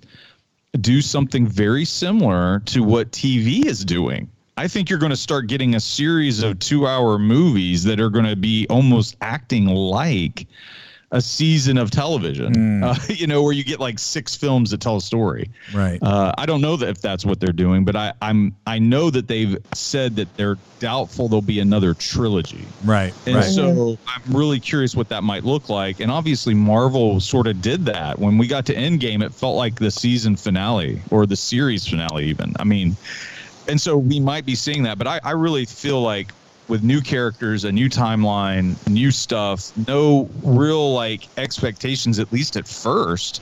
do something very similar to what T V is doing. I think you're going to start getting a series of two-hour movies that are going to be almost acting like a season of television, mm. uh, you know, where you get like six films that tell a story. Right. Uh, I don't know that if that's what they're doing, but I, I'm I know that they've said that they're doubtful there'll be another trilogy. Right. And right. so I'm really curious what that might look like. And obviously Marvel sort of did that. When we got to Endgame, it felt like the season finale or the series finale even. I mean, and so we might be seeing that, but I, I really feel like with new characters, a new timeline, new stuff, no real like expectations, at least at first,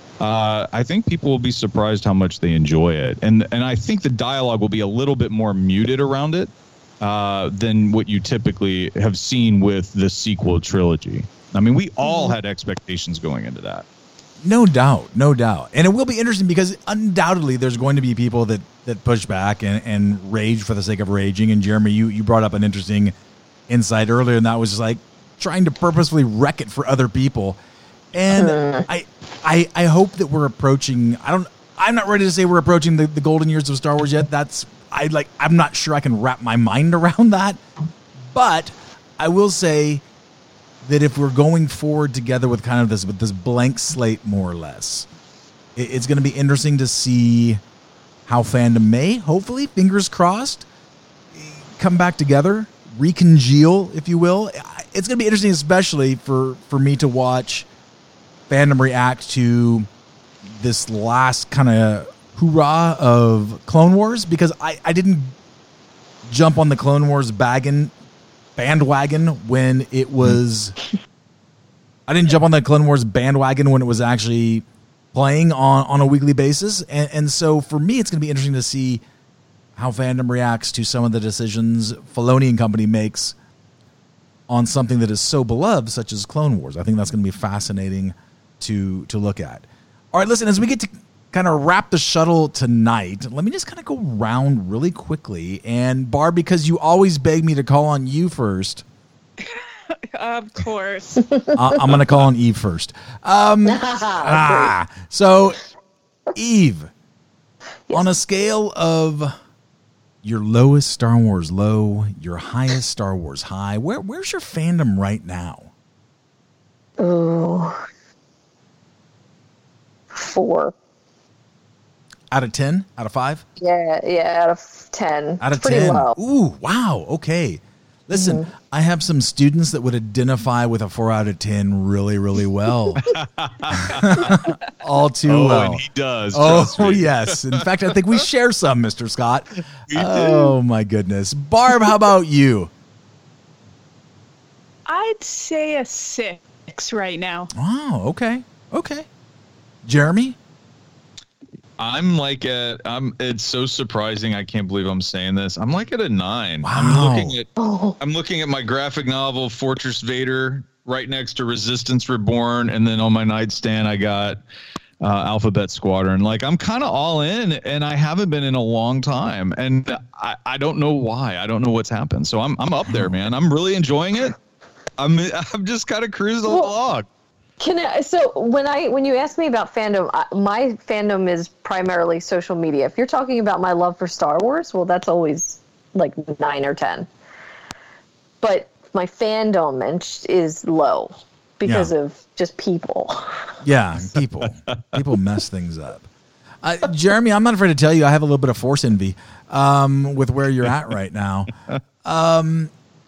uh, I think people will be surprised how much they enjoy it. And and I think the dialogue will be a little bit more muted around it uh, than what you typically have seen with the sequel trilogy. I mean, we all had expectations going into that. No doubt, no doubt. And it will be interesting because undoubtedly there's going to be people that, that push back and, and rage for the sake of raging. And Jeremy, you, you brought up an interesting insight earlier, and that was just like trying to purposefully wreck it for other people. And uh. I, I I hope that we're approaching, I don't, I'm not ready to say we're approaching the, the golden years of Star Wars yet. That's, I like, I'm not sure I can wrap my mind around that. But I will say that if we're going forward together with kind of this with this blank slate, more or less, it, it's going to be interesting to see how fandom may, hopefully, fingers crossed, come back together, recongeal, if you will. It's going to be interesting, especially for, for me to watch fandom react to this last kind of hoorah of Clone Wars, because I, I didn't jump on the Clone Wars baggin bandwagon when it was I didn't jump on the Clone Wars bandwagon when it was actually playing on, on a weekly basis. And, and so for me, it's going to be interesting to see how fandom reacts to some of the decisions Filoni and company makes on something that is so beloved, such as Clone Wars. I think that's going to be fascinating to, to look at. All right, listen, as we get to kind of wrap the shuttle tonight, let me just kind of go round really quickly. And Barb, because you always beg me to call on you first. Of course. uh, I'm going to call on Eve first. Um, ah, so, Eve, yes. On a scale of your lowest Star Wars low, your highest Star Wars high, where where's your fandom right now? Oh, four. Out of ten? Out of five? Yeah, yeah, out of ten. Out of it's pretty ten. Low. Ooh, wow. Okay. Listen, mm-hmm. I have some students that would identify with a four out of ten really, really well. All too oh, well. And he does. Oh, yes. In fact, I think we share some, Mister Scott. We oh, do. My goodness. Barb, how about you? I'd say a six. right now. Oh, okay. Okay. Jeremy? I'm like at I'm it's so surprising. I can't believe I'm saying this. I'm like at a nine. Wow. I'm looking at Oh. I'm looking at my graphic novel Fortress Vader right next to Resistance Reborn, and then on my nightstand I got uh, Alphabet Squadron. Like I'm kind of all in, and I haven't been in a long time, and I, I don't know why. I don't know what's happened. So I'm I'm up there, man. I'm really enjoying it. I'm I'm just kind of cruising Well, along. Can I, so when I when you ask me about fandom, I, my fandom is primarily social media. If you're talking about my love for Star Wars, well, that's always like nine or ten. But my fandom and sh- is low because Yeah. of just people. Yeah, people. People mess things up. Uh, Jeremy, I'm not afraid to tell you I have a little bit of Force envy um, with where you're at right now. Um,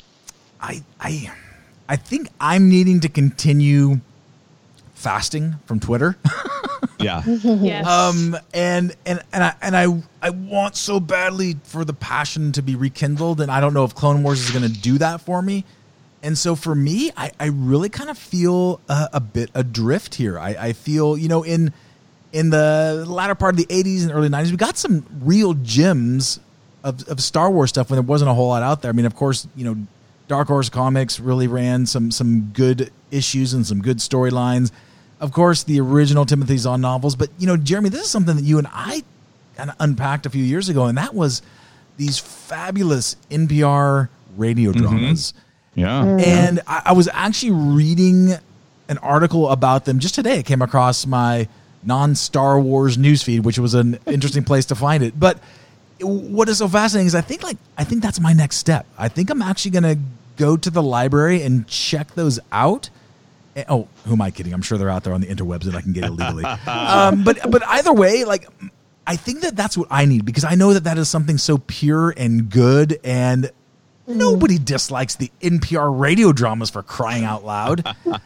I, I, I think I'm needing to continue fasting from Twitter. Yeah. Yes. Um, and and and I and I I want so badly for the passion to be rekindled, and I don't know if Clone Wars is going to do that for me. And so for me, I, I really kind of feel a, a bit adrift here. I, I feel, you know, in in the latter part of the eighties and early nineties, we got some real gems of, of Star Wars stuff when there wasn't a whole lot out there. I mean, of course, you know, Dark Horse Comics really ran some some good issues and some good storylines. Of course, the original Timothy Zahn novels. But, you know, Jeremy, this is something that you and I kind of unpacked a few years ago, and that was these fabulous N P R radio dramas. Mm-hmm. Yeah. And I, I was actually reading an article about them just today. It came across my non-Star Wars newsfeed, which was an interesting place to find it. But what is so fascinating is I think like I think that's my next step. I think I'm actually going to go to the library and check those out. Oh, who am I kidding? I'm sure they're out there on the interwebs that I can get illegally. um, but but either way, like I think that that's what I need, because I know that that is something so pure and good, and nobody dislikes the N P R radio dramas, for crying out loud.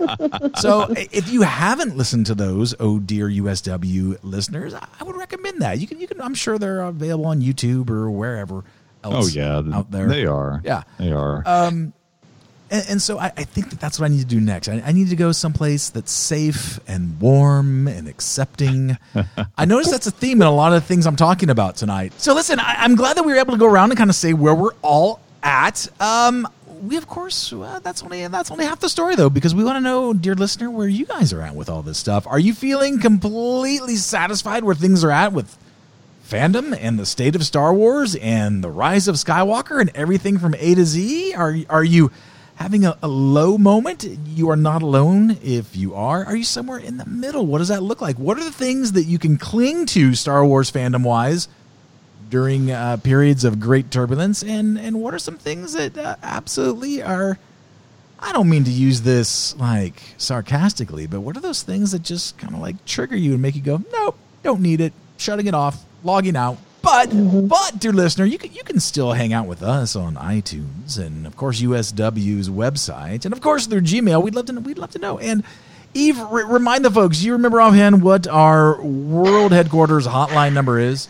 So if you haven't listened to those, oh dear U S W listeners, I would recommend that. You can you can I'm sure they're available on YouTube or wherever else. Oh yeah, out there they are. Yeah, they are. Um, and, and so I, I think that that's what I need to do next. I, I need to go someplace that's safe and warm and accepting. I noticed that's a theme in a lot of the things I'm talking about tonight. So listen, I, I'm glad that we were able to go around and kind of say where we're all at. Um, we of course uh, that's only that's only half the story though, because we want to know, dear listener, where you guys are at with all this stuff. Are you feeling completely satisfied where things are at with fandom and the state of Star Wars and the rise of Skywalker and everything from A to Z? Are are you having a, a low moment? You are not alone if you are. Are you somewhere in the middle? What does that look like? What are the things that you can cling to Star Wars fandom wise during uh, periods of great turbulence? And and what are some things that uh, absolutely are, I don't mean to use this like sarcastically, but what are those things that just kind of like trigger you and make you go, nope, don't need it, shutting it off, logging out? But, but, dear listener, you can you can still hang out with us on iTunes and, of course, U S W's website, and of course through Gmail. We'd love to we'd love to know. And Eve, re- remind the folks. You remember offhand what our world headquarters hotline number is?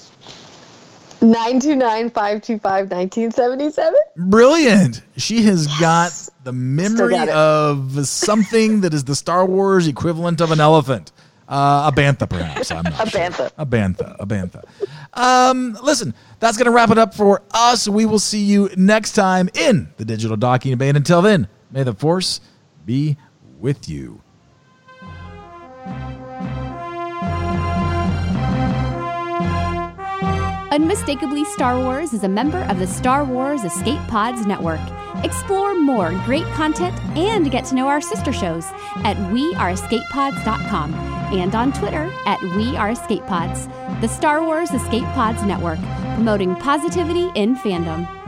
nine two nine, five two five, one nine seven seven. Brilliant. She has got the memory got it. of something that is the Star Wars equivalent of an elephant. Uh, a bantha, perhaps. I'm not A sure. bantha. A bantha. A bantha. Um, listen, that's going to wrap it up for us. We will see you next time in the Digital Docking Bay. And until then, may the Force be with you. Unmistakably Star Wars is a member of the Star Wars Escape Pods Network. Explore more great content and get to know our sister shows at we are escape pods dot com and on Twitter at we are escape pods. The Star Wars Escape Pods Network, promoting positivity in fandom.